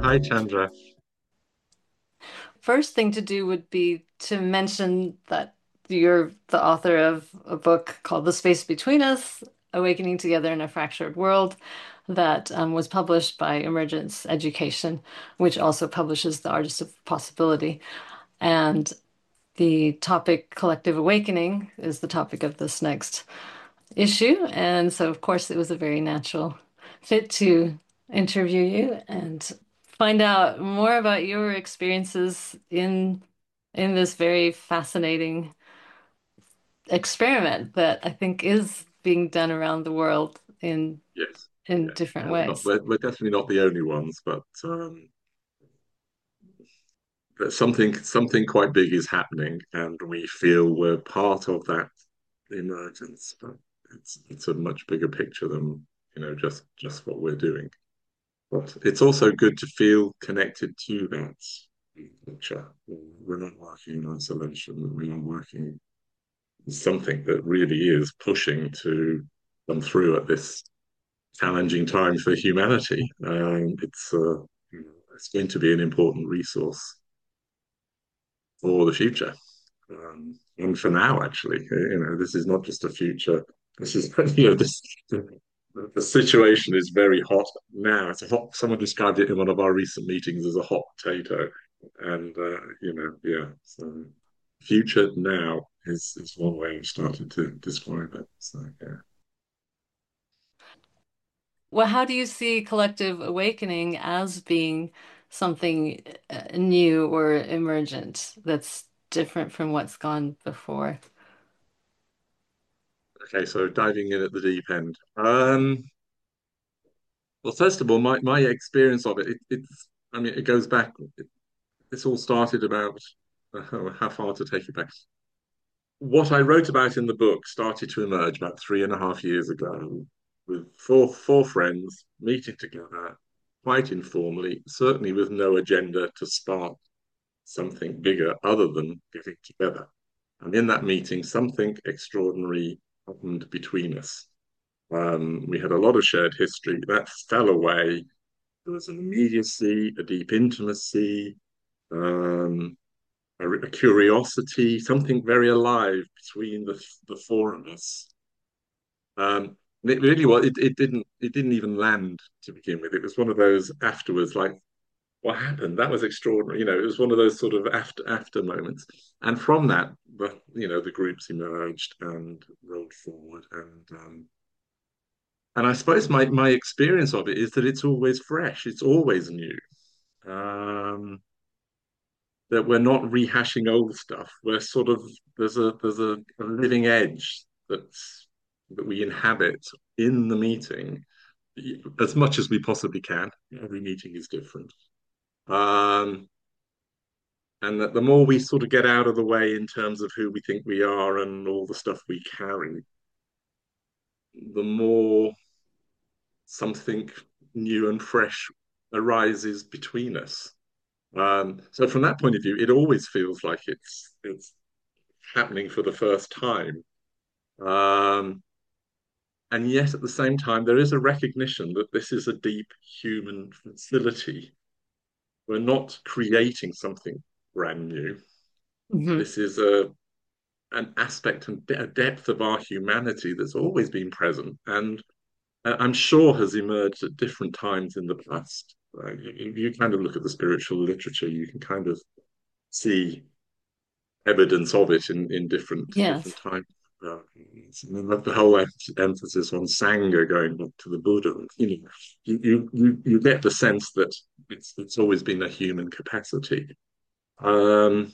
Hi, Chandra. First thing to do would be to mention that you're the author of a book called The Space Between Us, Awakening Together in a Fractured World, that was published by Emergence Education, which also publishes The Artist of Possibility. And the topic collective awakening is the topic of this next issue. And so, of course, it was a very natural fit to interview you and find out more about your experiences in this very fascinating experiment that I think is being done around the world Yes, in yeah, different yeah. We're not. ways. We're definitely not the only ones, but but something quite big is happening, and we feel we're part of that emergence. But it's a much bigger picture than just what we're doing. But it's also good to feel connected to that picture. We're not working in isolation. We are working in something that really is pushing to come through at this challenging time for humanity. It's going to be an important resource for the future, and for now. Actually, this is not just a future. This is this. The situation is very hot now. It's a hot. Someone described it in one of our recent meetings as a hot potato, and yeah. So, future now is one way of starting to describe it. So, yeah. Well, how do you see collective awakening as being something new or emergent that's different from what's gone before? Okay, so diving in at the deep end. Well, first of all, my experience of it's, I mean, it goes back, this all started about, how far to take it back. What I wrote about in the book started to emerge about 3.5 years ago with four friends meeting together, quite informally, certainly with no agenda to spark something bigger other than getting together. And in that meeting, something extraordinary happened between us. We had a lot of shared history that fell away. There was an immediacy, a deep intimacy, um, a curiosity, something very alive between the four of us. It really was. It didn't even land to begin with. It was one of those afterwards, like, what happened? That was extraordinary. It was one of those sort of after moments. And from that, the groups emerged and rolled forward, and I suppose my experience of it is that it's always fresh. It's always new. Um, that we're not rehashing old stuff. We're sort of there's a living edge that we inhabit in the meeting as much as we possibly can. Every meeting is different. Um, and that the more we sort of get out of the way in terms of who we think we are and all the stuff we carry, the more something new and fresh arises between us. So from that point of view, it always feels like it's happening for the first time. Um, and yet at the same time, there is a recognition that this is a deep human facility. We're not creating something brand new. Hmm. This is an aspect and a depth of our humanity that's always been present, and I'm sure has emerged at different times in the past. You kind of look at the spiritual literature, you can kind of see evidence of it in different Yes. times. The whole emphasis on Sangha going back to the Buddha, you get the sense that it's always been a human capacity. Um,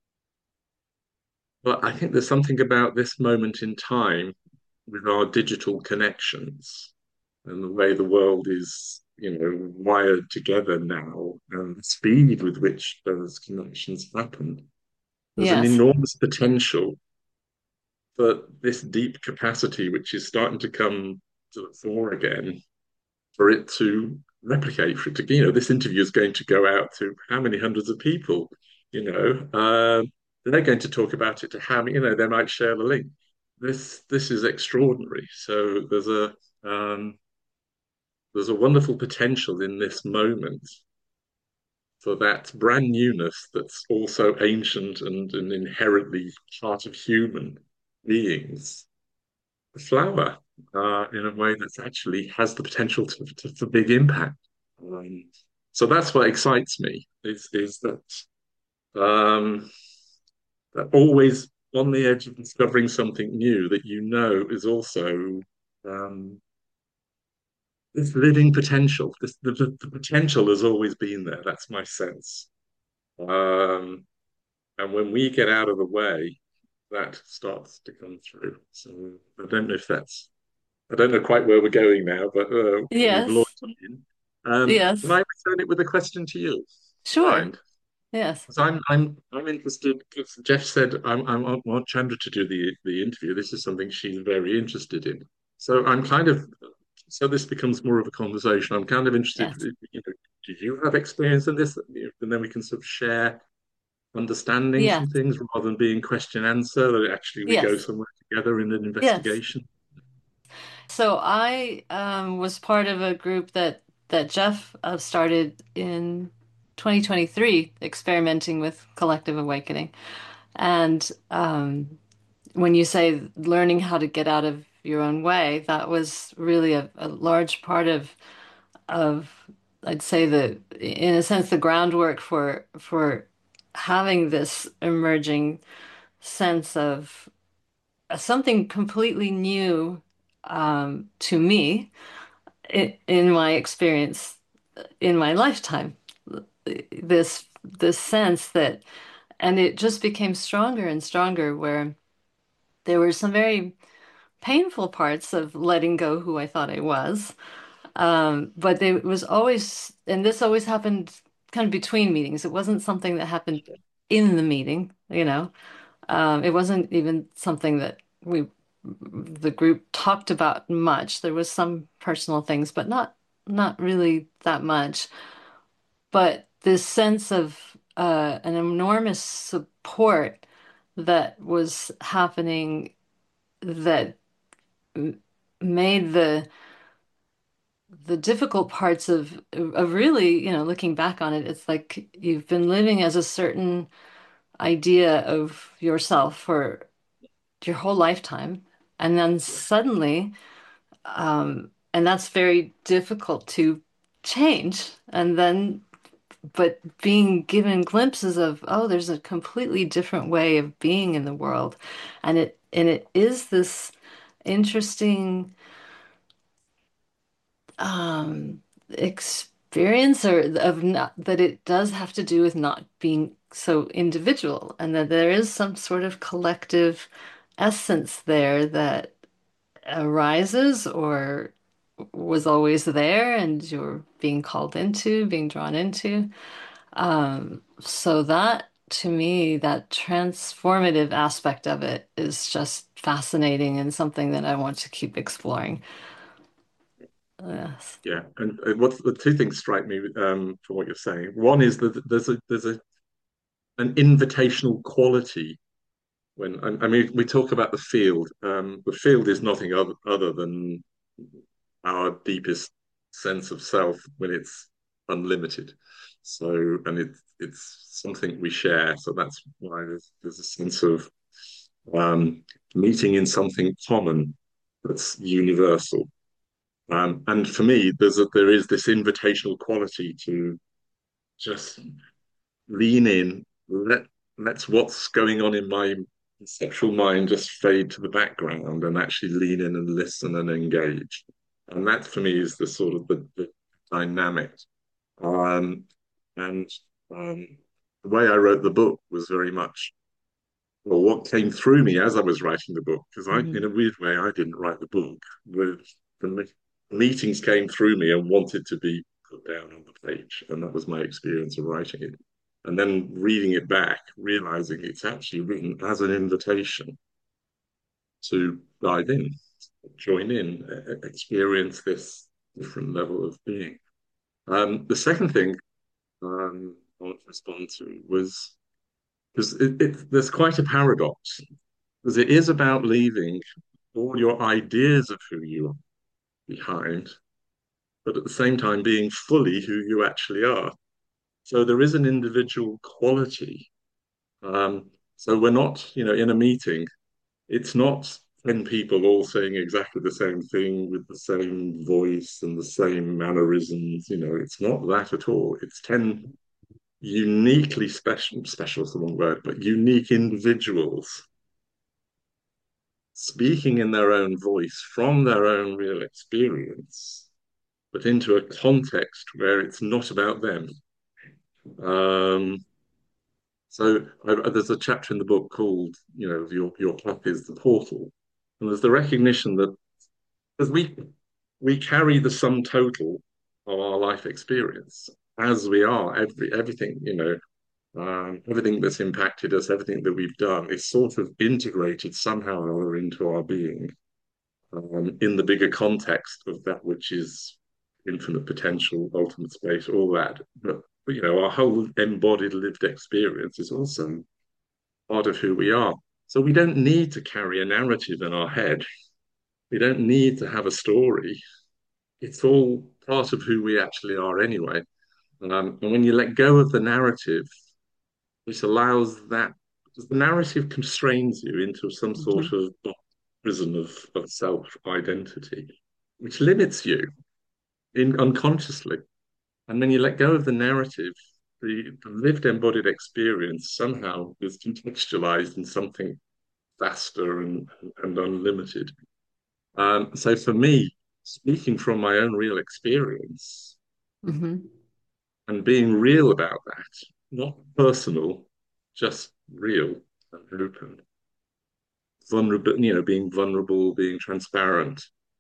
but I think there's something about this moment in time with our digital connections and the way the world is, wired together now, and the speed with which those connections happen. There's an Yes. enormous potential for this deep capacity, which is starting to come to the fore again, for it to replicate, for it to, this interview is going to go out to how many hundreds of people, you know, uh, they're going to talk about it to how many, they might share the link. This is extraordinary. So um, there's a wonderful potential in this moment for that brand newness that's also ancient and inherently part of human beings, the flower, in a way that's actually has the potential for big impact. Um, so that's what excites me is um, that always on the edge of discovering something new that you know is also um, this living potential. The potential has always been there. That's my sense. Um, and when we get out of the way, that starts to come through. So I don't know if that's, I don't know quite where we're going now, but we've launched Yes. in. Can I Yes. return it with a question to you? Sure. Mind? Yes. Because I'm interested. Because Jeff said I want Chandra to do the interview. This is something she's very interested in. So I'm kind of so this becomes more of a conversation. I'm kind of interested. Yes. Do you have experience in this? And then we can sort of share understandings Yes. from things rather than being question answer. That actually we go Yes. somewhere together in an Yes. investigation. So I was part of a group that Jeff started in 2023, experimenting with collective awakening. And when you say learning how to get out of your own way, that was really a large part of I'd say the in a sense the groundwork for having this emerging sense of something completely new to me in my experience in my lifetime. This sense that, and it just became stronger and stronger, where there were some very painful parts of letting go who I thought I was. But there was always, and this always happened kind of between meetings. It wasn't something that happened in the meeting, you know. It wasn't even something that the group talked about much. There was some personal things, but not really that much. But this sense of an enormous support that was happening that m- made the difficult parts of really, looking back on it, it's like you've been living as a certain idea of yourself for your whole lifetime, and then suddenly, and that's very difficult to change. And then, but being given glimpses of, oh, there's a completely different way of being in the world, and it is this interesting experience or of not that it does have to do with not being so individual and that there is some sort of collective essence there that arises or was always there and you're being called into, being drawn into. So that to me, that transformative aspect of it is just fascinating and something that I want to keep exploring. Yes. Yeah, and what the two things strike me from what you're saying. One is that there's an invitational quality when I mean we talk about the field. The field is nothing other than our deepest sense of self when it's unlimited. So, and it's something we share. So that's why there's a sense of um, meeting in something common that's universal. And for me, there is this invitational quality to just lean in, let's what's going on in my conceptual mind just fade to the background and actually lean in and listen and engage. And that for me is the sort of the dynamic. Um, and the way I wrote the book was very much well, what came through me as I was writing the book, because in Mhm. a weird way, I didn't write the book. The meetings came through me and wanted to be put down on the page, and that was my experience of writing it. And then reading it back, realizing it's actually written as an invitation to dive in, join in, experience this different level of being. The second thing I want to respond to was because there's quite a paradox because it is about leaving all your ideas of who you are behind, but at the same time being fully who you actually are. So there is an individual quality. So we're not, in a meeting, it's not 10 people all saying exactly the same thing with the same voice and the same mannerisms. It's not that at all. It's 10 uniquely special is the wrong word, but unique individuals speaking in their own voice from their own real experience, but into a context where it's not about them. Um, there's a chapter in the book called, your path is the portal, and there's the recognition that because we carry the sum total of our life experience as we are everything, everything that's impacted us, everything that we've done is sort of integrated somehow or other into our being, in the bigger context of that which is infinite potential, ultimate space, all that. But our whole embodied lived experience is also part of who we are. So we don't need to carry a narrative in our head. We don't need to have a story. It's all part of who we actually are anyway. And when you let go of the narrative, which allows that, because the narrative constrains you into some Hmm. sort of prison of self identity, which limits you unconsciously. And when you let go of the narrative, the lived embodied experience somehow is contextualized in something vaster and unlimited. So for me, speaking from my own real experience Hmm. and being real about that, not personal, just real and open, vulnerable, being vulnerable, being transparent,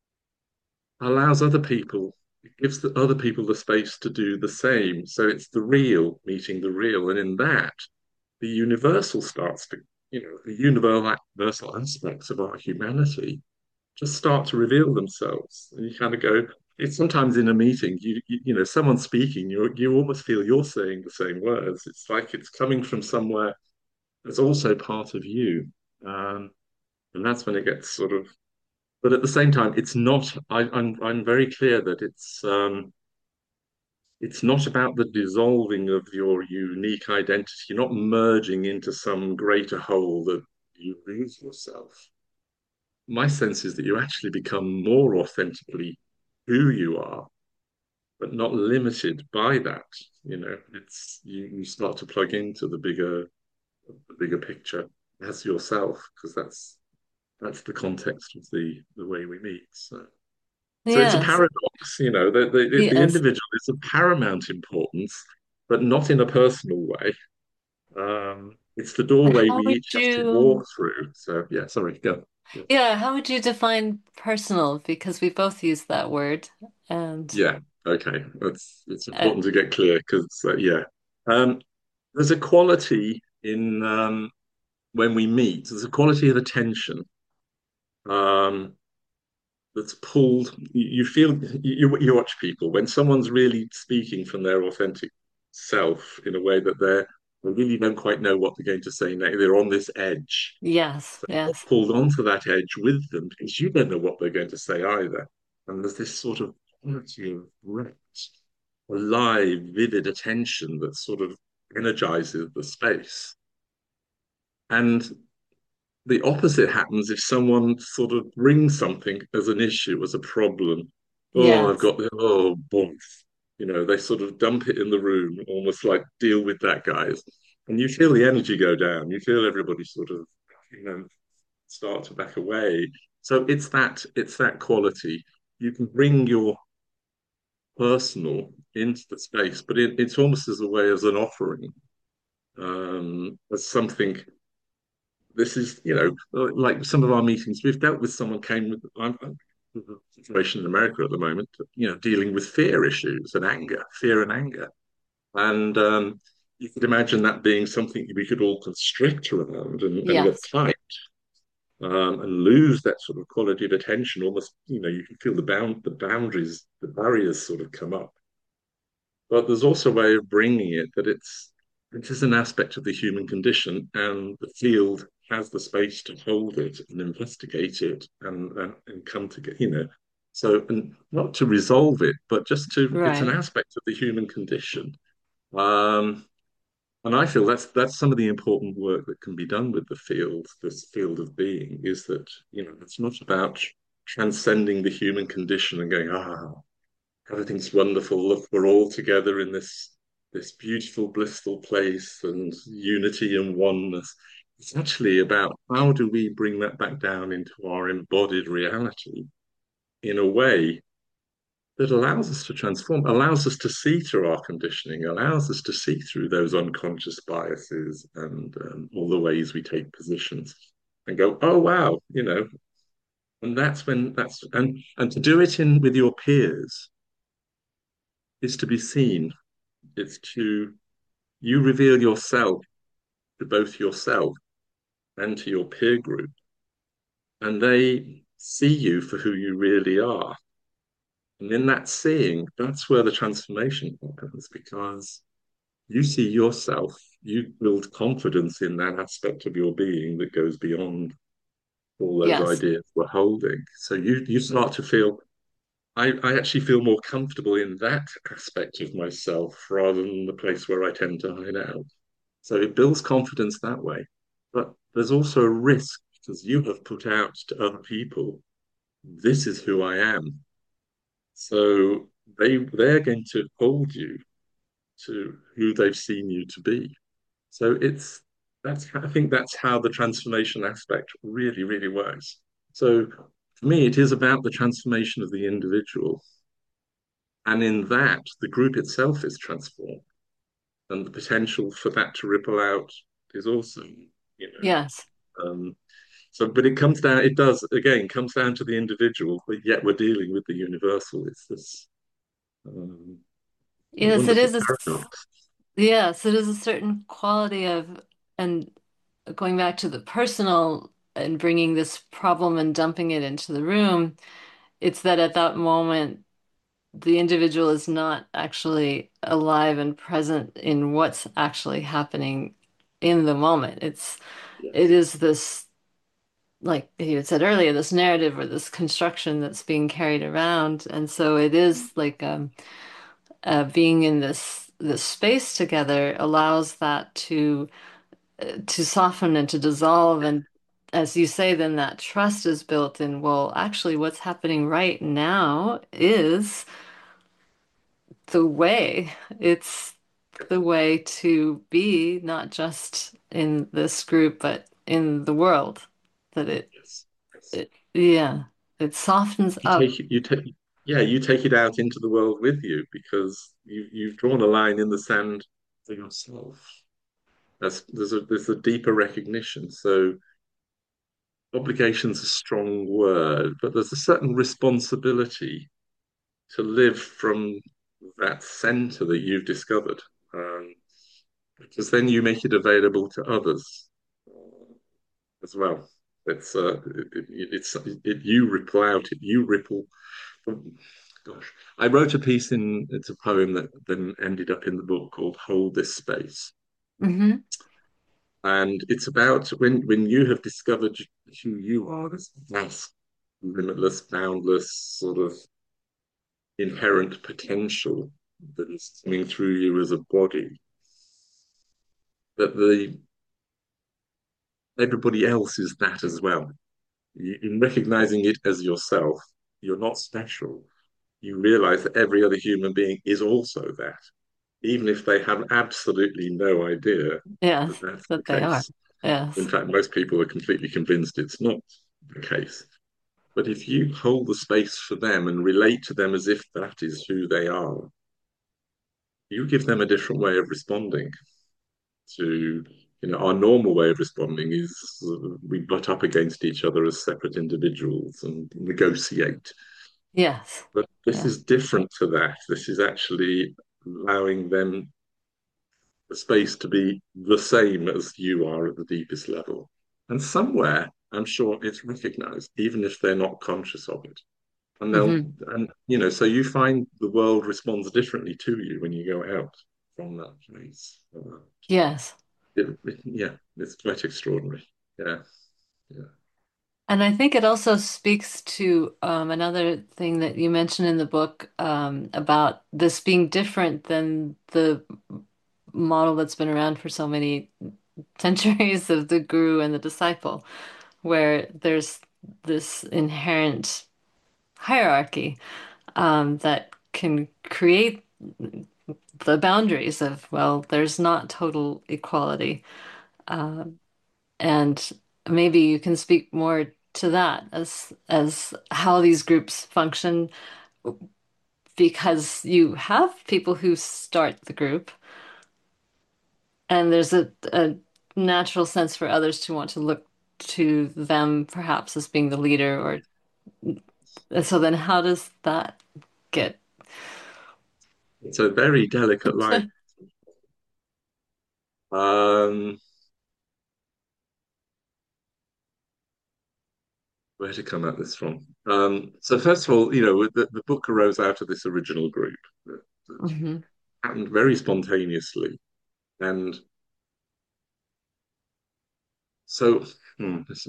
allows other people, it gives the other people the space to do the same. So it's the real meeting the real. And in that, the universal starts to, the universal aspects of our humanity just start to reveal themselves. And you kind of go, it's sometimes in a meeting, someone's speaking, you almost feel you're saying the same words. It's like it's coming from somewhere that's also part of you. Um, and that's when it gets sort of, but at the same time, it's not, I'm very clear that it's not about the dissolving of your unique identity. You're not merging into some greater whole that you lose yourself. My sense is that you actually become more authentically who you are, but not limited by that. It's you start to plug into the bigger picture as yourself, because that's the context of the way we meet. So it's a Yes, paradox, the yes. individual is of paramount importance, but not in a personal way. It's the doorway How we would each have to you, walk through. So yeah, sorry, go. Yeah. yeah, how would you define personal? Because we both use that word. And Yeah, okay. It's uh, important to get clear because yeah, um, there's a quality in when we meet. There's a quality of attention um, that's pulled. You feel you watch people when someone's really speaking from their authentic self in a way that they really don't quite know what they're going to say next. They're on this edge. yes, So you're yes. pulled onto that edge with them because you don't know what they're going to say either. And there's this sort of quality of rapt, alive, vivid attention that sort of energizes the space. And the opposite happens if someone sort of brings something as an issue, as a problem. Oh, I've Yes. got the, oh, boom. They sort of dump it in the room, almost like deal with that, guys. And you feel the energy go down. You feel everybody sort of, start to back away. So it's that quality. You can bring your personal into the space, but it's almost as a way as an offering, as something. This is, like some of our meetings we've dealt with. Someone came with with a situation in America at the moment, dealing with fear issues and anger, fear and anger, and you could imagine that being something we could all constrict around and get Yes. tight. And lose that sort of quality of attention. Almost, you can feel the boundaries, the barriers sort of come up. But there's also a way of bringing it that it is an aspect of the human condition, and the field has the space to hold it and investigate it and come together. So, and not to resolve it, but just to, it's an Right. aspect of the human condition. Um, and I feel that's some of the important work that can be done with the field, this field of being, is that, it's not about transcending the human condition and going, everything's wonderful. Look, we're all together in this beautiful, blissful place and unity and oneness. It's actually about how do we bring that back down into our embodied reality in a way that allows us to transform, allows us to see through our conditioning, allows us to see through those unconscious biases and all the ways we take positions and go, oh wow, and and to do it in with your peers is to be seen. It's to you reveal yourself to both yourself and to your peer group, and they see you for who you really are. And in that seeing, that's where the transformation happens because you see yourself, you build confidence in that aspect of your being that goes beyond all those Yes. ideas we're holding. So you start to feel, I actually feel more comfortable in that aspect of myself rather than the place where I tend to hide out. So it builds confidence that way. But there's also a risk because you have put out to other people, this is who I am. So they're going to hold you to who they've seen you to be. So I think that's how the transformation aspect really, really works. So for me, it is about the transformation of the individual. And in that, the group itself is transformed. And the potential for that to ripple out is also, you Yes. know. But it does, again, comes down to the individual, but yet we're dealing with the universal. It's this um, Yes, it wonderful is paradox. yes, it is a certain quality of, and going back to the personal and bringing this problem and dumping it into the room, it's that at that moment, the individual is not actually alive and present in what's actually happening in the moment. It Yes, is this, like you had said earlier, this narrative or this construction that's being carried around. And so it is like being in this space together allows that to soften and to dissolve. And as you say, then that trust is built in, well, actually, what's happening right now is the way. It's the way to be, not just in this group, but in the world. That yes, yes. yeah, it softens You up. take it, you take, yeah, you take it out into the world with you because you've drawn a line in the sand for yourself. There's a deeper recognition. So obligation's a strong word, but there's a certain responsibility to live from that center that you've discovered, um, because then you make it available to others as well. You ripple out, you ripple. Gosh, I wrote a piece it's a poem that then ended up in the book called "Hold This Space," Hmm. and it's about when you have discovered who you are, this vast, limitless, boundless sort of inherent potential that is coming through you as a body. That the everybody else is that as well. In recognizing it as yourself, you're not special. You realize that every other human being is also that, even if they have absolutely no idea that Yes, that's the that they are. case. In Yes. fact, most people are completely convinced it's not the case. But if you hold the space for them and relate to them as if that is who they are, you give them a different way of responding to, our normal way of responding is we butt up against each other as separate individuals and negotiate. Yes. But this Yeah. is different to that. This is actually allowing them the space to be the same as you are at the deepest level. And somewhere, I'm sure it's recognized, even if they're not conscious of it. And Hmm. so you find the world responds differently to you when you go out from that place. Yes. Yeah, it's quite extraordinary. Yeah, yeah, And I think it also speaks to another thing that you mentioned in the book about this being different than the model that's been around for so many centuries of the guru and the disciple, where there's this inherent hierarchy that can create the boundaries of, well, there's not total equality. Uh, and maybe you can speak more to that as how these groups function, because you have people who start the group, and there's a natural sense for others to want to look to them perhaps as being the leader, or so then how does that get It's a very delicate line. Um, where to come at this from? So first of all, the book arose out of this original group that Mhm. happened very spontaneously, and so this is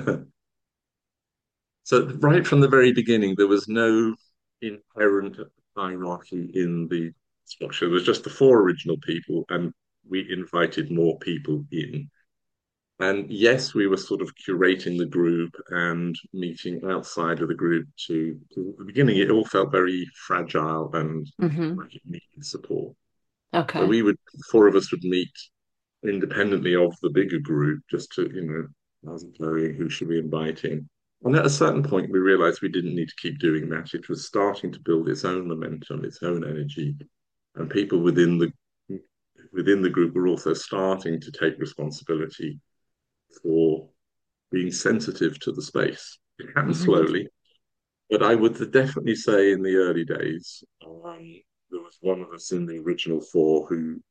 so right from the very beginning, there was no inherent hierarchy in the structure. There was just the four original people, and we invited more people in. And yes, we were sort of curating the group and meeting outside of the group to at the beginning, it all felt very fragile and Mhm. like it needed support. So Okay. four of us would meet independently of the bigger group just to, how's it going? Who should we invite in? And at a certain point, we realized we didn't need to keep doing that. It was starting to build its own momentum, its own energy, and people within the group were also starting to take responsibility for being sensitive to the space. It happened Hmm. slowly, but I would definitely say in the early days, there was one of us in the original four who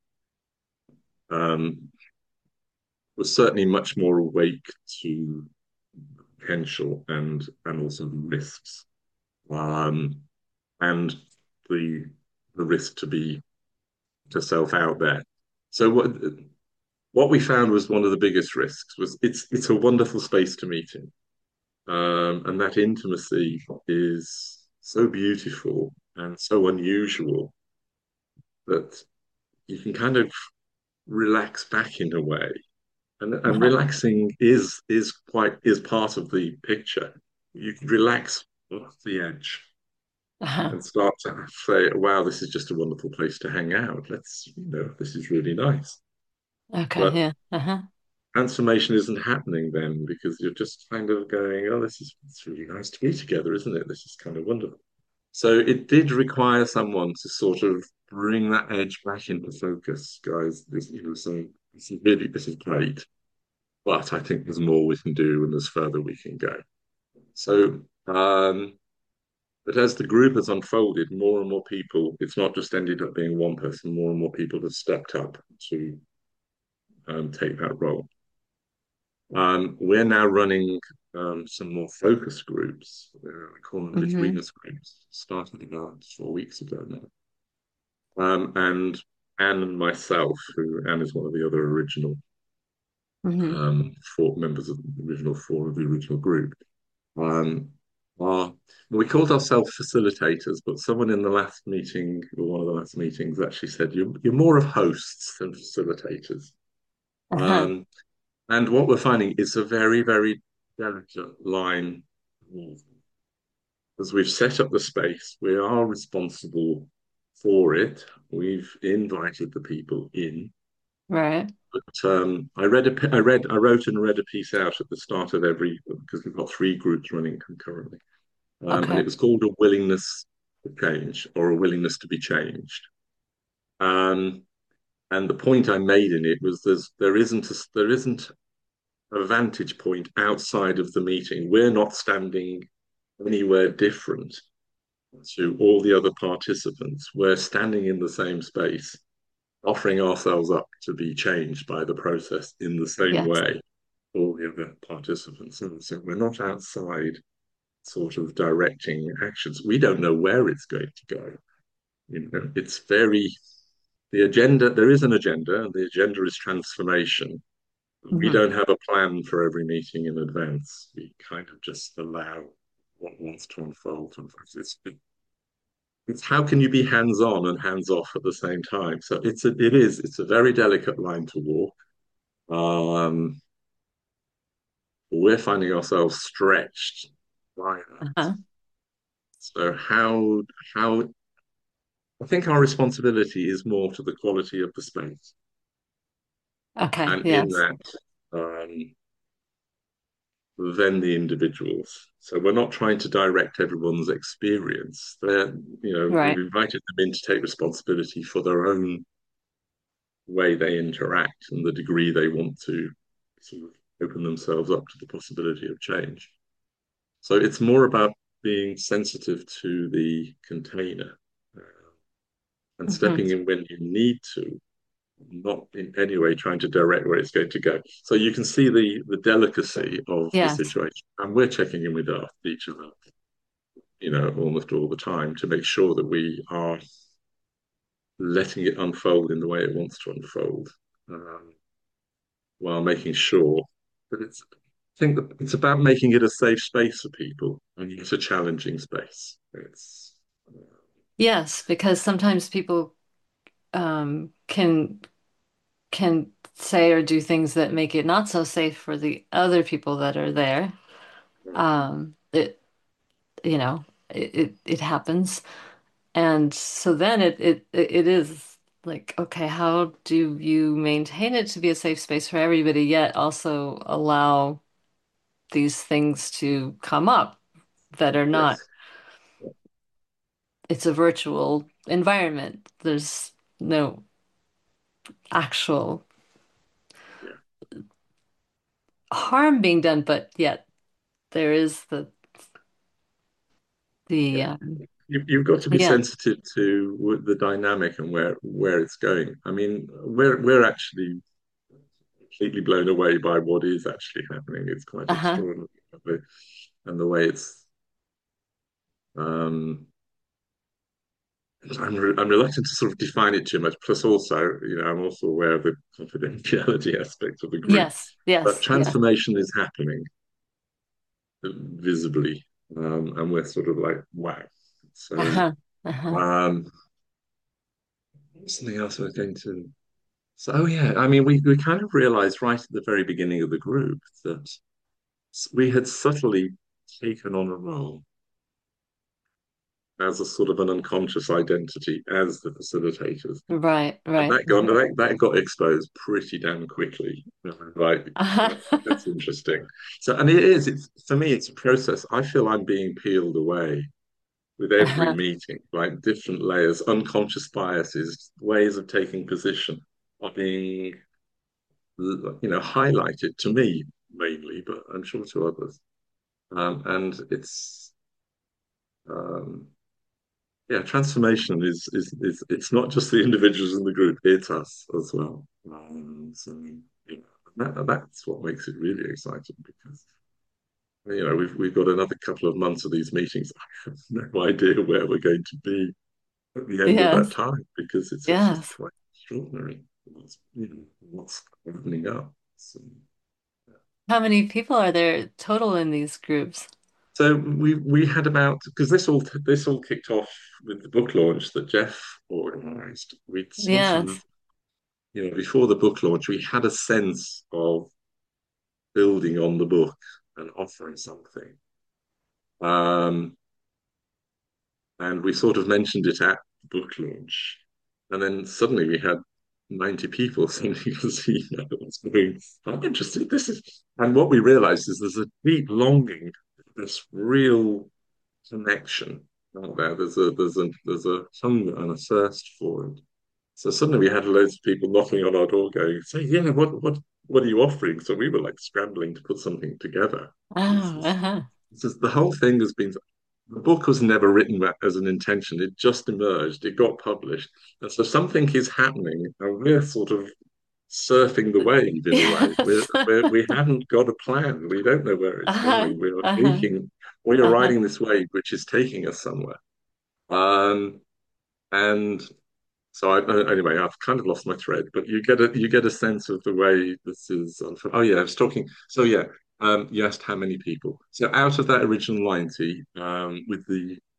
um, was certainly much more awake to potential and also the risks, um, and the the risk to self out there. So what we found was one of the biggest risks was it's a wonderful space to meet in. And that intimacy is so beautiful and so unusual that you can kind of relax back in a way. And relaxing is part of the picture. You can relax off the edge Uh-huh. and start to say, wow, this is just a wonderful place to hang out. This is really nice. Okay, But yeah. Uh-huh. transformation isn't happening then because you're just kind of going, oh, it's really nice to be together, isn't it? This is kind of wonderful. So it did require someone to sort of bring that edge back into focus, guys. So this is great, but I think there's more we can do and there's further we can go. So, but as the group has unfolded, more and more people, it's not just ended up being one person, more and more people have stepped up to take that role. We're now running some more focus groups. We call them between Hmm. us groups, started about 4 weeks ago now. And Anne and myself, who Anne is one of the other original Hmm. four members of the original four of the original group, um, are we called ourselves facilitators, but someone in the last meeting, or one of the last meetings, actually said you're more of hosts than facilitators. Uh-huh. Um, and what we're finding is a very, very delicate line. As we've set up the space, we are responsible for it. We've invited the people in. Right. But I wrote and read a piece out at the start of every because we've got three groups running concurrently, and Okay. it was called a willingness to change or a willingness to be changed. Um, and the point I made in it was there isn't a vantage point outside of the meeting. We're not standing anywhere different to all the other participants. We're standing in the same space, offering ourselves up to be changed by the process in the same Yes. way all the other participants. And so we're not outside sort of directing actions. We don't know where it's going to go. It's very the agenda, there is an agenda, and the agenda is transformation. We Hmm. don't have a plan for every meeting in advance. We kind of just allow what wants to unfold. it's how can you be hands-on and hands-off at the same time? So it's a very delicate line to walk. Um, we're finding ourselves stretched by that. Uh-huh. So how I think our responsibility is more to the quality of the space, Okay, and in yes. that, than the individuals. So we're not trying to direct everyone's experience. We've Right. invited them in to take responsibility for their own way they interact and the degree they want to sort of open themselves up to the possibility of change. So it's more about being sensitive to the container and Hmm. stepping in when you need to, not in any way trying to direct where it's going to go. So you can see the delicacy of the Yes. situation, and we're checking in with each other, almost all the time to make sure that we are letting it unfold in the way it wants to unfold, um, while making sure that I think that it's about making it a safe space for people, and it's a challenging space. It's Yes, because sometimes people can say or do things that make it not so safe for the other people that are there. It it happens. And so then it is like, okay, how do you maintain it to be a safe space for everybody, yet also allow these things to come up that are not, yes, it's a virtual environment. There's no actual yeah, harm being done, but yet there is the yeah. You've got to be yeah. sensitive to the dynamic and where it's going. I mean, we're actually completely blown away by what is actually happening. It's quite Uh-huh. extraordinary, and the way it's. Um, I'm reluctant to sort of define it too much. Plus, also, I'm also aware of the confidentiality aspect of the group. Yes, But yes, yes. transformation is happening visibly, and we're sort of like, wow. So, Uh-huh. Uh-huh. um, something else I was going to. So, oh yeah, I mean, we kind of realized right at the very beginning of the group that we had subtly taken on a role as a sort of an unconscious identity as the facilitators. Right, And right. that got exposed pretty damn quickly. Right, Uh-huh. that's interesting. So, and it's for me, it's a process. I feel I'm being peeled away with every Uh-huh. meeting, like different layers, unconscious biases, ways of taking position are being, highlighted to me mainly, but I'm sure to others. And um, yeah, transformation is it's not just the individuals in the group, it's us as well. So that's what makes it really exciting because we've got another couple of months of these meetings. I have no idea where we're going to be at the end of that Yes, time because it's just yes. quite extraordinary what's opening up. So, How many people are there total in these groups? so we had about because this all kicked off with the book launch that Jeff organised. We'd sort of Yes. before the book launch, we had a sense of building on the book and offering something. Um, and we sort of mentioned it at the book launch. And then suddenly we had 90 people sending us emails going, I'm interested. This is, and what we realized is there's a deep longing, this real connection out there. There's a hunger and a thirst for it. So suddenly we had loads of people knocking on our door going, say, yeah, what are you offering? So we were like scrambling to put something together. This Oh, is, uh-huh. this is the whole thing has been the book was never written as an intention. It just emerged. It got published. And so something is happening and we're sort of surfing the wave in a way. Yes. We haven't got a plan. We don't know where it's Uh-huh. going. Uh-huh. We are Uh-huh. riding this wave which is taking us somewhere. Um, and so anyway, I've kind of lost my thread, but you get a sense of the way this is. Oh yeah, I was talking. So yeah, you asked how many people. So out of that original 90, with the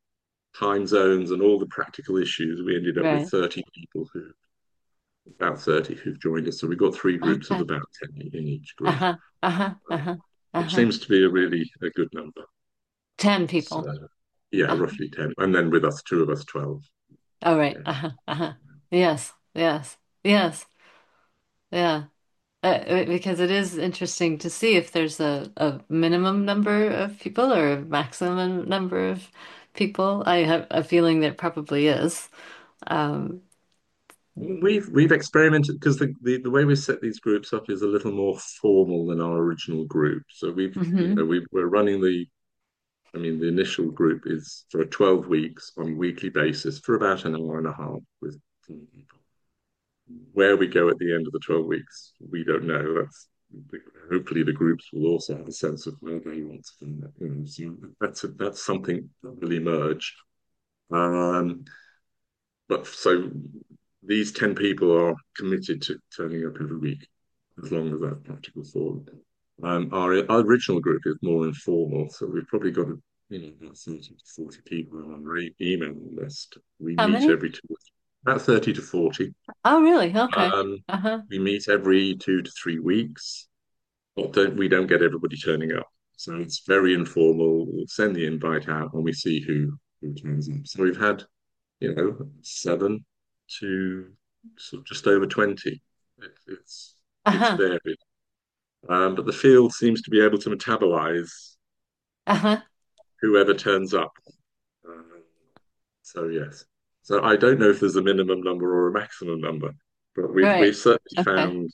time zones and all the practical issues, we ended up with Right. 30 people about 30 who've joined us. So we've got three groups of Okay. about 10 in each group, Uh-huh. Uh-huh. Uh-huh. which Uh-huh. seems to be a good number. 10 So, people. yeah, Uh-huh. roughly 10. And then with us, two of us, 12. Oh, right. Yeah. Uh-huh. Uh-huh. Yes. Yes. Yes. Yeah. Because it is interesting to see if there's a minimum number of people or a maximum number of people. I have a feeling there probably is. Um, We've experimented because the way we set these groups up is a little more formal than our original group. So hmm we're running the initial group is for 12 weeks on a weekly basis for about an hour and a half with people. Where we go at the end of the 12 weeks, we don't know. Hopefully the groups will also have a sense of where they want to go. So that's something that will emerge. Um, but so these 10 people are committed to turning up every week as long as that's practical for them. Our original group is more informal, so we've probably got about 30 to 40 people on our email list. We how meet many? every two, about 30 to 40. Oh, really? Okay. Um, Uh-huh. we meet every 2 to 3 weeks, but we don't get everybody turning up. So it's very informal. We'll send the invite out and we see who turns up. So we've had, 7 to sort of just over 20. It's Uh-huh. varied. But the field seems to be able to metabolize Uh-huh. whoever turns up. Um, so yes. So I don't know if there's a minimum number or a maximum number, but we've Right. certainly Okay. found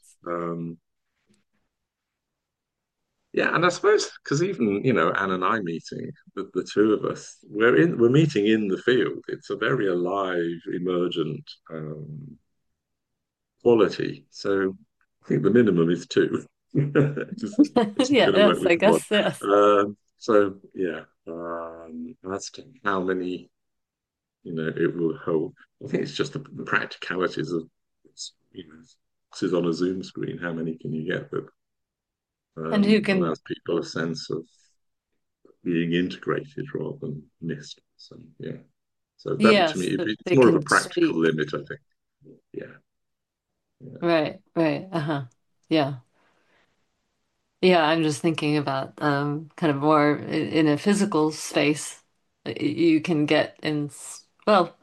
yeah, and I suppose because even Anne and I meeting the two of us, we're meeting in the field. It's a very alive, emergent quality. So I think the minimum is two. It's not Yeah, going to work yes, with I one. guess yes. So yeah, as to how many it will hold. I think it's just the practicalities of this is on a Zoom screen. How many can you get that And who can, allows people a sense of being integrated rather than missed. So yeah, so that to me yes, that it's they more of a can practical speak. limit, I think. Yeah, yeah. Right, right. Uh-huh. Yeah. Yeah, I'm just thinking about kind of more in a physical space you can get in well,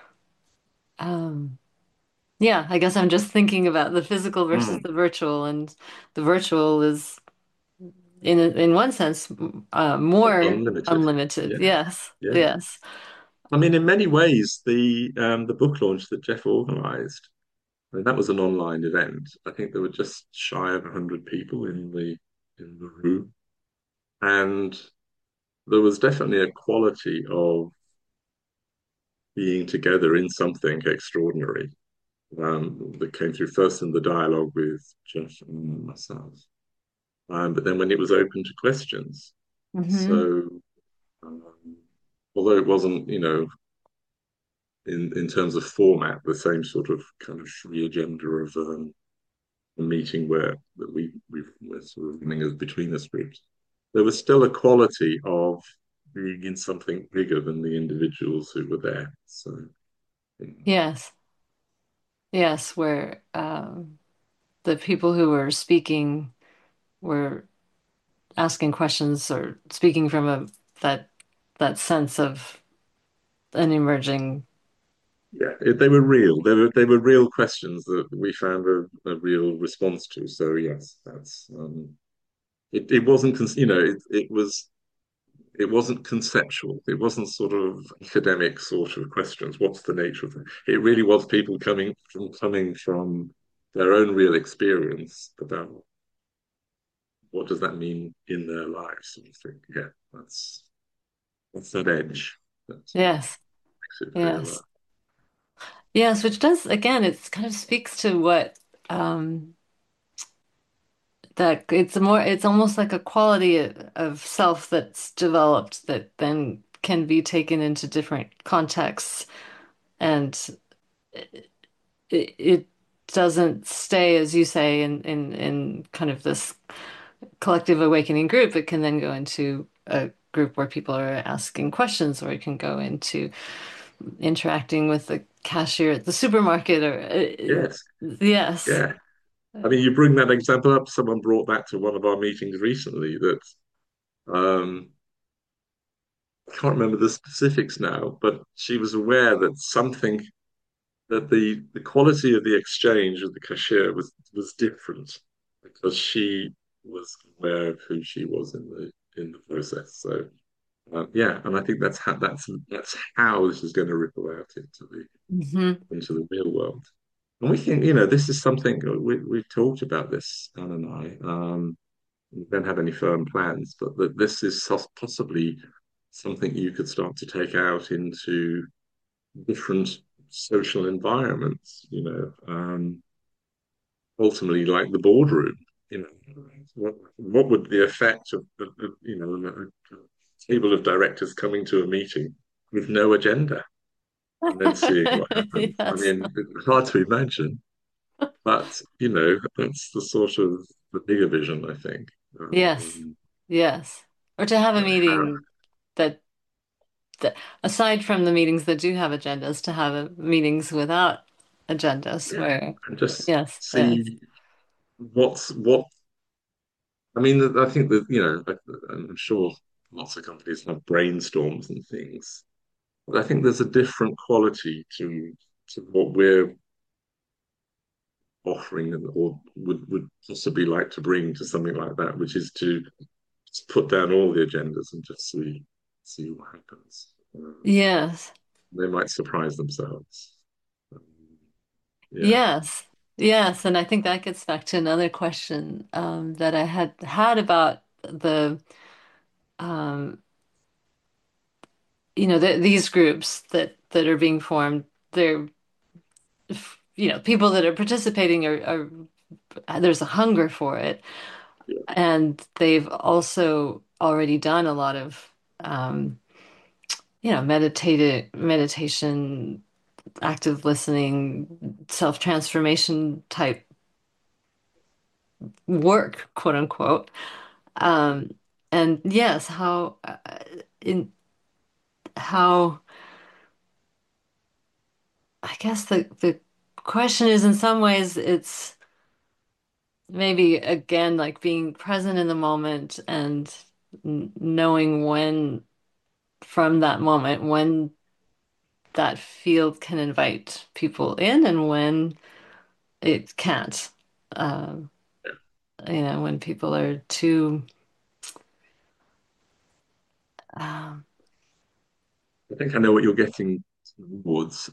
um yeah, I guess I'm just thinking about the physical versus Mm. the virtual, and the virtual is in one sense more Unlimited. unlimited. Yeah, Yes. yeah. Yes. I mean, in many ways, the book launch that Jeff organised, I mean, that was an online event. I think there were just shy of 100 people in the room, and there was definitely a quality of being together in something extraordinary that came through first in the dialogue with Jeff and myself, but then when it was open to questions. hmm So, um, although it wasn't, in terms of format, the same sort of kind of free agenda of a meeting where that we're sort of running as between us groups, there was still a quality of being in something bigger than the individuals who were there. So, Yes. Yes, where the people who were speaking were asking questions or speaking from a that that sense of an emerging. yeah, they were real. They were real questions that we found a real response to. So yes, that's it wasn't it wasn't conceptual. It wasn't sort of academic sort of questions. What's the nature of it? It really was people coming from their own real experience about what does that mean in their lives. And I think, yeah, that's that edge that Yes. makes it very alive. Yes. Yes, which does again, it kind of speaks to what um that it's almost like a quality of self that's developed that then can be taken into different contexts, and it doesn't stay, as you say, in kind of this collective awakening group. It can then go into a group where people are asking questions, or you can go into interacting with the cashier at the supermarket, or Yes, yes. yeah. I mean, you bring that example up. Someone brought that to one of our meetings recently. That um, I can't remember the specifics now, but she was aware that something that the quality of the exchange with the cashier was different because she was aware of who she was in the process. So yeah, and I think that's how this is going to ripple out Hmm. into the real world. And we think, you know, this is something we've talked about this, Anne and I. We don't have any firm plans, but that this is possibly something you could start to take out into different social environments, you know, ultimately like the boardroom, you know, what would the effect of, you know, a table of directors coming to a meeting with no agenda and then seeing what happens? I Yes. mean, it's hard to imagine, but, you know, that's the sort of the bigger vision, I think. Yes. Yes. Or to have a How, meeting that, that aside from the meetings that do have agendas, to have meetings without agendas yeah, where, and just yes, yes. see what I mean, I think that, you know, I'm sure lots of companies have brainstorms and things, but I think there's a different quality to what we're offering or would possibly like to bring to something like that, which is to just put down all the agendas and just see what happens. Yes. They might surprise themselves. Um, yeah, Yes. Yes. And I think that gets back to another question that I had about um, these groups that are being formed. They're, people that are participating there's a hunger for it. yeah. And they've also already done a lot of, um, meditation, active listening, self-transformation type work, quote unquote. Um, and yes, in how, I guess the question is, in some ways, it's maybe again like being present in the moment and knowing when, from that moment, when that field can invite people in and when it can't. Um, when people are too, um, I think I know what you're getting towards.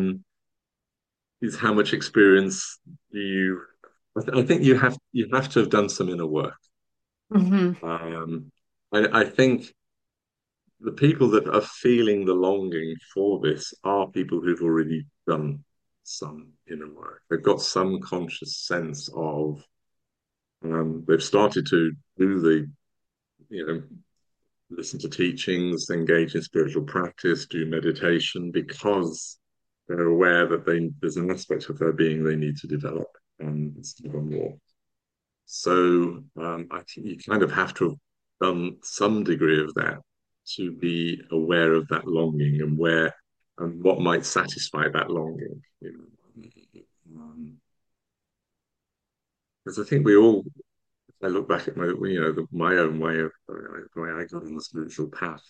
Is how much experience do you? I think you have to have done some inner work. mhm. Um, I think the people that are feeling the longing for this are people who've already done some inner work. They've got some conscious sense of they've started to do you know, listen to teachings, engage in spiritual practice, do meditation because they're aware that there's an aspect of their being they need to develop and discover more. So I think you kind of have to have done some degree of that to be aware of that longing and where and what might satisfy that longing. You know, because I think we all, if I look back at my own way of the way I got on the spiritual path,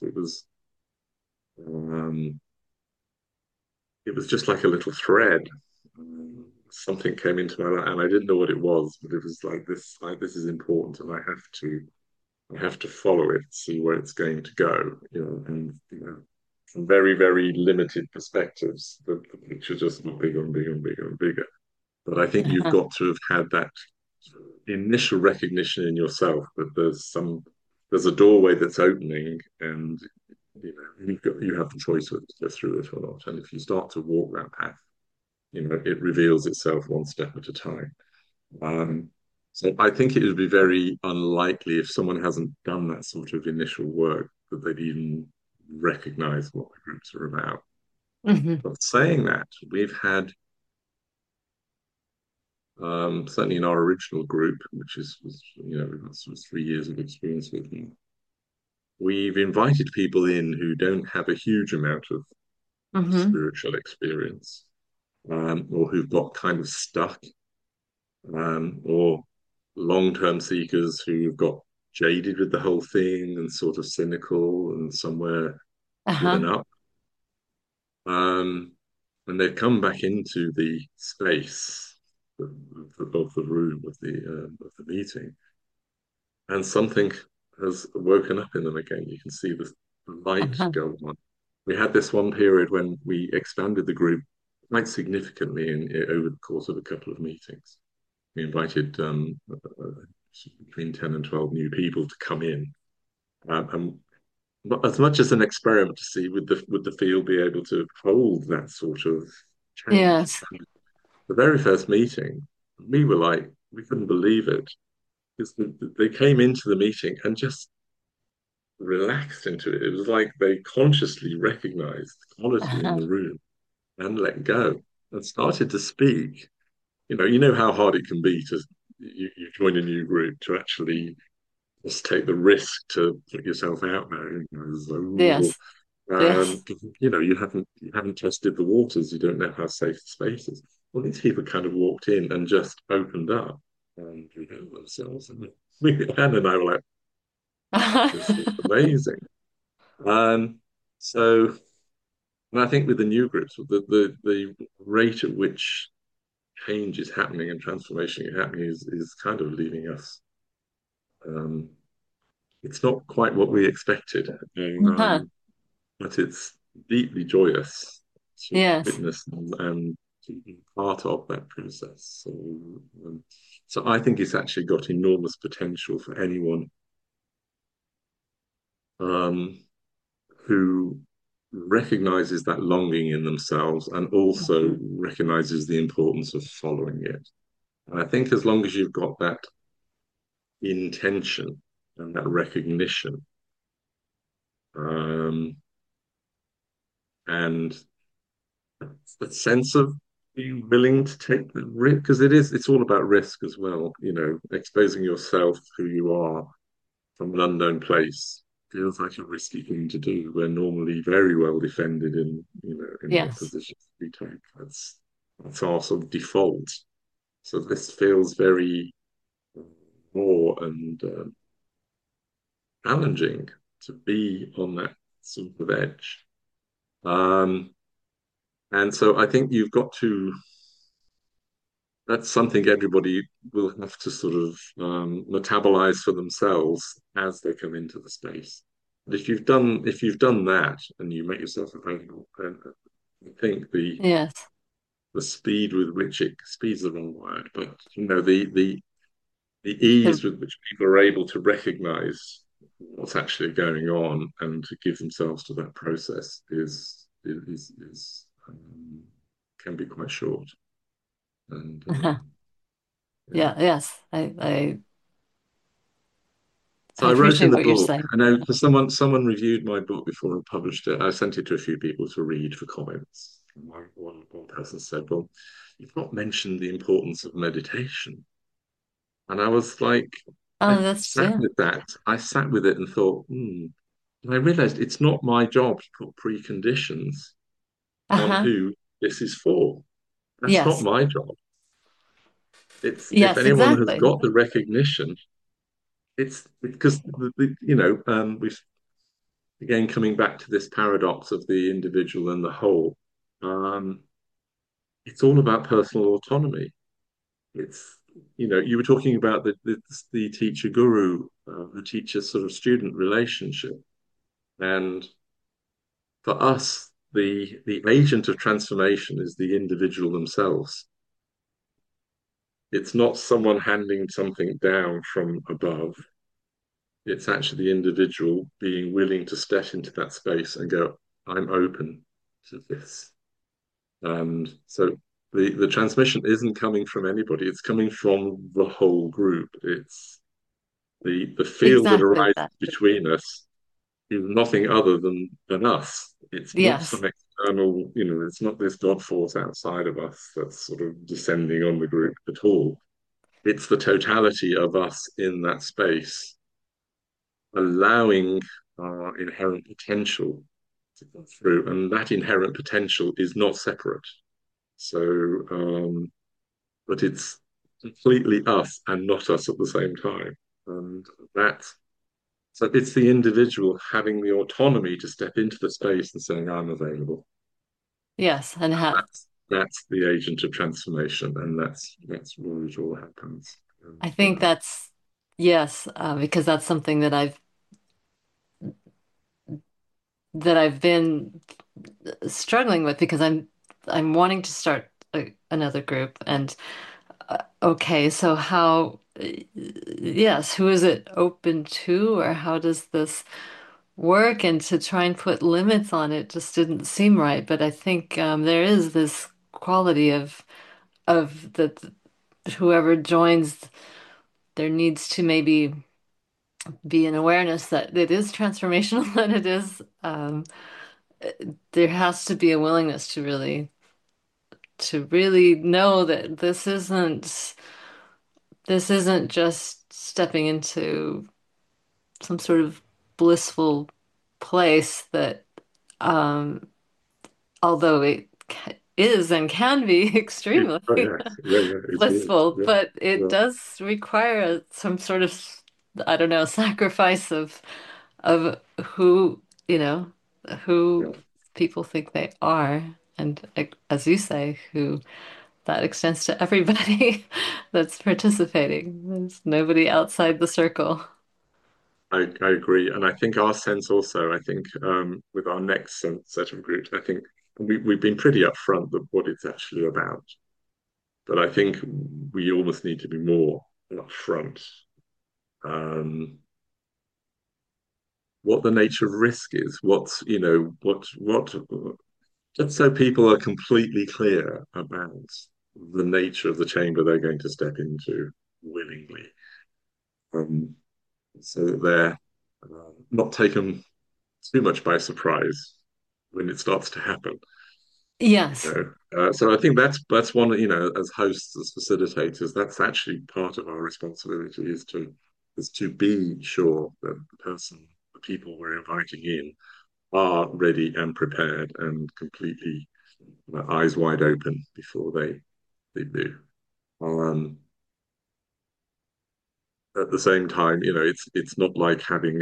um, it was just like a little thread. Something came into my life, and I didn't know what it was, but it was like this. Like this is important, and I have to follow it, see where it's going to go. You know, and you know, from very very limited perspectives, the picture just got bigger and bigger and bigger and bigger. But I think you've got to have had that initial recognition in yourself that there's a doorway that's opening, and you know you have the choice whether to go through it or not. And if you start to walk that path, you know it reveals itself one step at a time. Um, so I think it would be very unlikely if someone hasn't done that sort of initial work that they'd even recognize what the groups are about. Mhm. But saying that, we've had certainly in our original group, which was you know we've got sort of 3 years of experience with them. we've invited people in who don't have a huge amount of Hmm. spiritual experience, or who've got kind of stuck, or long-term seekers who've got jaded with the whole thing and sort of cynical and somewhere given Uh-huh. up. Um, and they've come back into the space of the room of the meeting, and something has woken up in them again. You can see the light Uh-huh. go on. We had this one period when we expanded the group quite significantly over the course of a couple of meetings. We invited between 10 and 12 new people to come in. And as much as an experiment to see would the field be able to hold that sort of change. Yes. The very first meeting, we were like, we couldn't believe it because they came into the meeting and just relaxed into it. It was like they consciously recognized the quality in Uh-huh. the room and let go and started to speak. You know how hard it can be to you join a new group to actually just take the risk to put yourself out there. So, Yes. Yes. you haven't tested the waters. You don't know how safe the space is. Well, these people kind of walked in and just opened up and revealed themselves. And Anne and I were like, this is amazing. Um, so, and I think with the new groups, the rate at which change is happening and transformation is happening is kind of leaving us. Um, it's not quite what we expected, Uh-huh. but it's deeply joyous to Yes. witness and to be part of that process. Um, so I think it's actually got enormous potential for anyone um, who recognizes that longing in themselves and also Mhm. recognizes the importance of following it. And I think as long as you've got that intention and that recognition, um, and that sense of being willing to take the risk, because it's all about risk as well, exposing yourself, who you are, from an unknown place feels like a risky thing to do. We're normally very well defended in the Yes. positions we take. That's our sort of default. So this feels very raw and challenging to be on that sort of edge. Um, and so I think you've got to, that's something everybody will have to sort of metabolize for themselves as they come into the space. But if you've done that and you make yourself available, then I think Yes. the speed with which it speed's the wrong word, but the ease The- with which people are able to recognize what's actually going on and to give themselves to that process is can be quite short. And uh-huh. yeah. Yeah. Yes. I So I wrote in appreciate the what you're book. saying. I know because someone reviewed my book before I published it. I sent it to a few people to read for comments. One person said, "Well, you've not mentioned the importance of meditation." And I was like, Oh, I that's sat yeah. with that. I sat with it and thought, hmm. And I realized it's not my job to put preconditions on Uh-huh. who this is for. That's not Yes. my job. It's if Yes, anyone has exactly. got the recognition, it's because we've again coming back to this paradox of the individual and the whole. Um, it's all about personal autonomy. It's you were talking about the teacher guru, the teacher sort of student relationship, and for us, the agent of transformation is the individual themselves. It's not someone handing something down from above. It's actually the individual being willing to step into that space and go, I'm open to this. And so the transmission isn't coming from anybody, it's coming from the whole group. It's the field that Exactly arises that. between us is nothing other than us. It's not Yes. some external, it's not this God force outside of us that's sort of descending on the group at all. It's the totality of us in that space, allowing. our inherent potential to go through, and that inherent potential is not separate. So, but it's completely us and not us at the same time. And that's so it's the individual having the autonomy to step into the space and saying, I'm available. Yes, and ha That's the agent of transformation, and that's where it all happens. I And think that's yes, because that's something that I've been struggling with because I'm wanting to start another group and okay, so how yes, who is it open to or how does this work? And to try and put limits on it just didn't seem right. But I think there is this quality of that whoever joins, there needs to maybe be an awareness that it is transformational and it is there has to be a willingness to really know that this isn't just stepping into some sort of blissful place that um although is and can be extremely oh yes, yeah, yeah, it is, blissful, yeah, but it yeah, does require some sort of, I don't know, sacrifice of who, who yeah. people think they are. And as you say, who that extends to everybody that's participating. There's nobody outside the circle. I agree, and I think our sense also. I think with our next set of groups, I think we've been pretty upfront of what it's actually about. But I think we almost need to be more upfront. Um, what the nature of risk is, what's what just so people are completely clear about the nature of the chamber they're going to step into willingly, um, so that they're not taken too much by surprise when it starts to happen. Yes. So I think that's one, as hosts, as facilitators, that's actually part of our responsibility is to be sure that the people we're inviting in are ready and prepared and completely eyes wide open before they do. Um, at the same time, it's not like having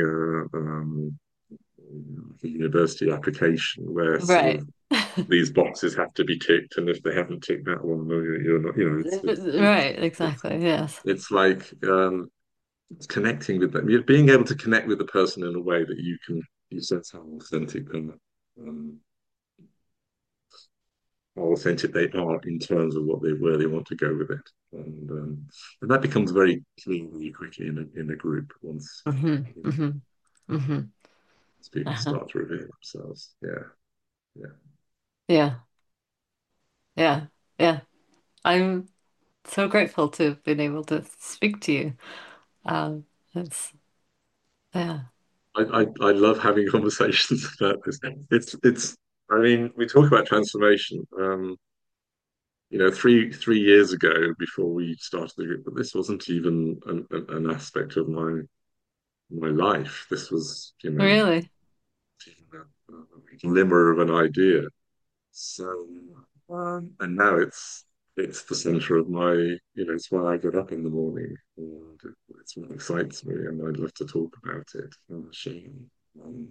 a university application where sort Right. of these boxes have to be ticked, and if they haven't ticked that one, no, you're not. Right, exactly. Yes. It's like it's connecting with them. You're being able to connect with the person in a way that you sense um, how authentic they are in terms of where they want to go with it, and that becomes very clear really quickly in a group Hmm. Hmm. Hmm. once people Uh-huh. start to reveal themselves. Yeah, yeah. Yeah. Yeah. Yeah. I'm so grateful to have been able to speak to you. It's yeah. I love having conversations about this. It's. I mean, we talk about transformation. 3 years ago, before we started the group, but this wasn't even an aspect of my life. This was, Really. a glimmer of an idea. So, and now it's the center of it's why I get up in the morning, and it's what excites me, and I'd love to talk about it and share. Um,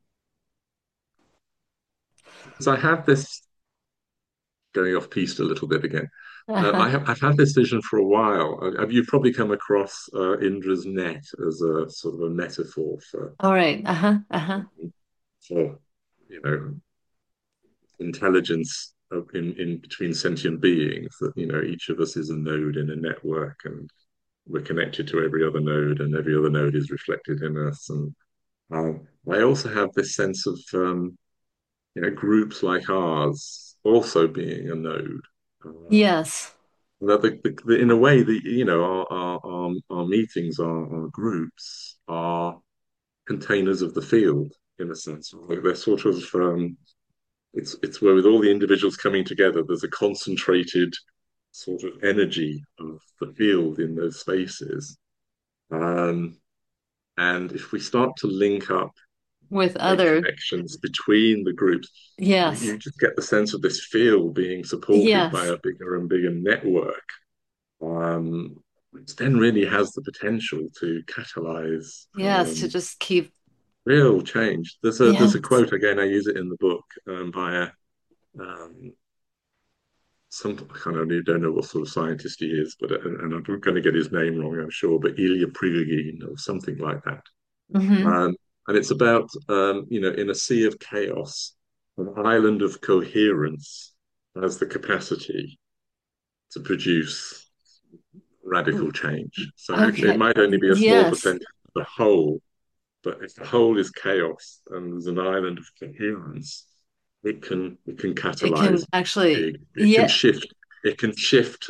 so I have this going off piste a little bit again. Uh-huh. I've had this vision for a while. Have you probably come across Indra's net as a sort of a metaphor All right. Uh-huh. Uh-huh. for you know intelligence in between sentient beings? That each of us is a node in a network, and we're connected to every other node, and every other node is reflected in us. And I also have this sense of groups like ours also being a node. Yes. That in a way, our meetings, our groups are containers of the field in a sense. Like they're sort of it's where with all the individuals coming together, there's a concentrated sort of energy of the field in those spaces. Um, and if we start to link up, with make other, connections between the groups. yes, You just get the sense of this field being supported by yes, a bigger and bigger network, which then really has the potential to catalyze yes, to just keep, real change. There's a yes. quote again. I use it in the book by um, some I kind of don't know what sort of scientist he is, but and I'm going to get his name wrong, I'm sure, but Ilya Prigogine or something like that. Hmm. And it's about in a sea of chaos, an island of coherence has the capacity to produce radical change. So it Okay. might only be a small Yes. percentage of the whole, but if the whole is chaos and there's an island of coherence, it can It catalyze can actually, big. yeah, It can shift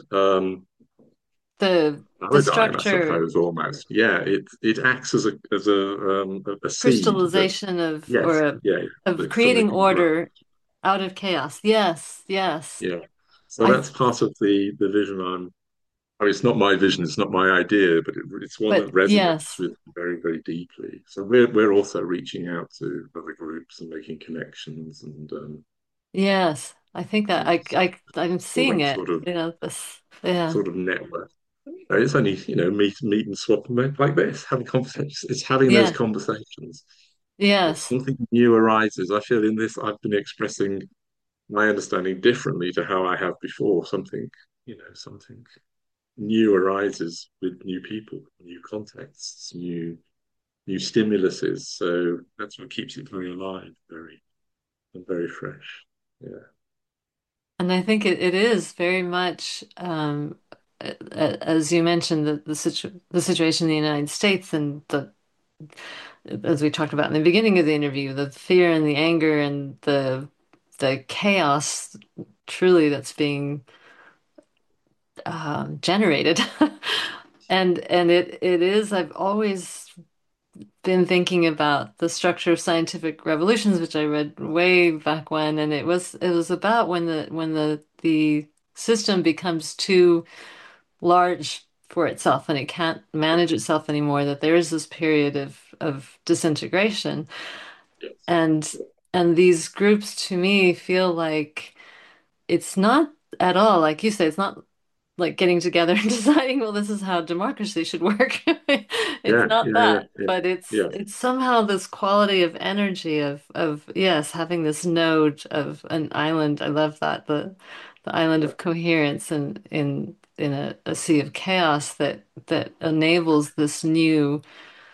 the paradigm, I structure, suppose, almost. Yeah, it acts as a seed that crystallization of, yes, yeah, of that something creating can grow. order out of chaos. Yes, yes. Yeah. So I, that's part of the vision I mean, it's not my vision, it's not my idea, but it's one but that resonates yes, with me very, very deeply. So we're also reaching out to other groups and making connections yes. I think that and I'm seeing forming it, this, yeah, sort of network. It's only, meet and swap and make like this, having conversations. It's having those yeah, conversations. If yes. something new arises, I feel in this I've been expressing my understanding differently to how I have before. Something new arises with new people, new contexts, new stimuluses. So that's what keeps it very alive, very fresh. Yeah. And I think it is very much, as you mentioned, the situation in the United States and as we talked about in the beginning of the interview, the fear and the anger and the chaos truly that's being generated. And it is, I've always been thinking about the structure of scientific revolutions, which I read way back when, and it was about when the system becomes too large for itself and it can't manage itself anymore, that there is this period of disintegration. Yes. And and these groups to me feel like it's not at all, like you say, it's not like getting together and deciding, well, this is how democracy should work. It's Yeah. not Yeah. Yeah. that, Yeah. but it's Yeah. it's somehow this quality of energy of yes, having this node of an island. I love that, the island Yeah. of coherence and in a sea of chaos that enables this new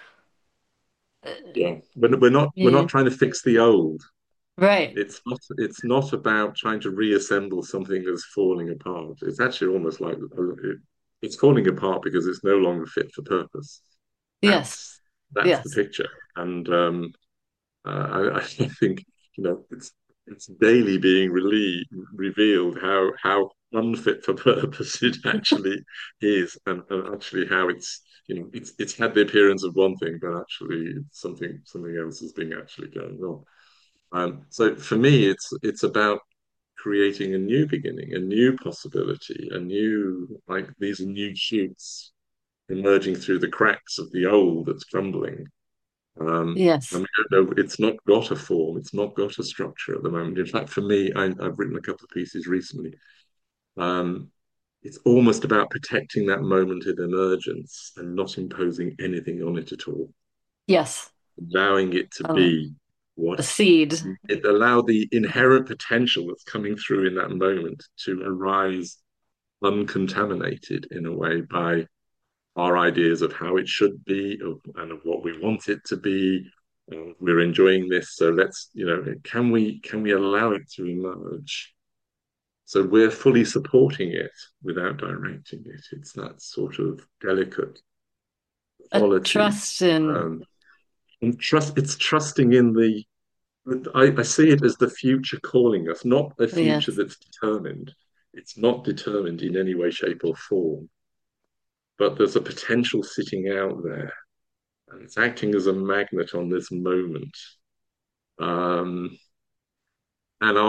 Yeah. We're not yeah, trying to fix the old. right. It's not about trying to reassemble something that's falling apart. It's actually almost like it's falling apart because it's no longer fit for purpose. Yes. That's the Yes. picture. And I think it's daily being revealed how unfit for purpose it actually is, and actually how it's had the appearance of one thing, but actually something else is being actually going on. So for me, it's about creating a new beginning, a new possibility, a new like these new shoots emerging through the cracks of the old that's crumbling. And Yes. we don't know, it's not got a form, it's not got a structure at the moment. In fact, for me, I've written a couple of pieces recently. Um, it's almost about protecting that moment of emergence and not imposing anything on it at all, Yes. allowing it to Um, be what a seed. it allow the inherent potential that's coming through in that moment to arise uncontaminated in a way by our ideas of how it should be and of what we want it to be. We're enjoying this, so can we allow it to emerge? So we're fully supporting it without directing it. It's that sort of delicate A quality. trust in, Um, and trust. It's trusting in the. I see it as the future calling us, not a future yes, that's determined. It's not determined in any way, shape, or form, but there's a potential sitting out there, and it's acting as a magnet on this moment. Um, and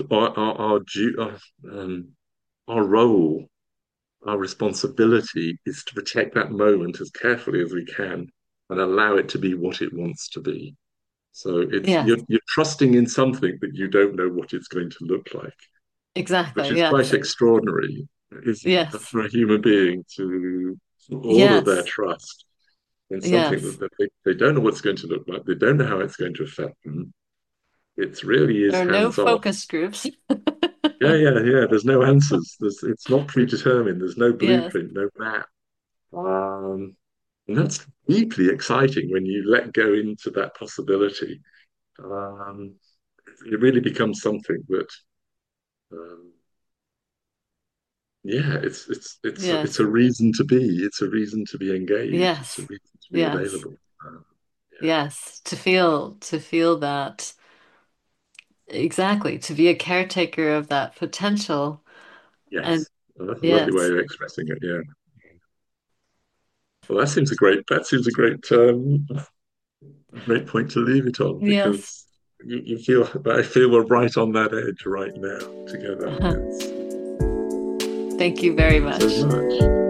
our role, our responsibility is to protect that moment as carefully as we can and allow it to be what it wants to be. So it's Yes, you're trusting in something that you don't know what it's going to look like, which exactly. is quite Yes, extraordinary, isn't it, yes, for a human being to all of their yes, trust in something yes. that they don't know what's going to look like, they don't know how it's going to affect them. It really is There are no hands off. focus groups. Yeah, yeah, yeah. There's no answers. It's not predetermined. There's no Yes, blueprint, no map. Um, and that's deeply exciting when you let go into that possibility. Um, it really becomes something that, um, yeah, it's yes, a reason to be. It's a reason to be engaged. It's a yes, reason to be yes, available. Yeah. yes. To feel that exactly, to be a caretaker of that potential. And Yes. Well, that's a lovely way yes, of expressing it. Yeah. Well, a great point to leave it on yes. because you feel, I feel we're right on that edge right now together. It's Thank you very so much. much.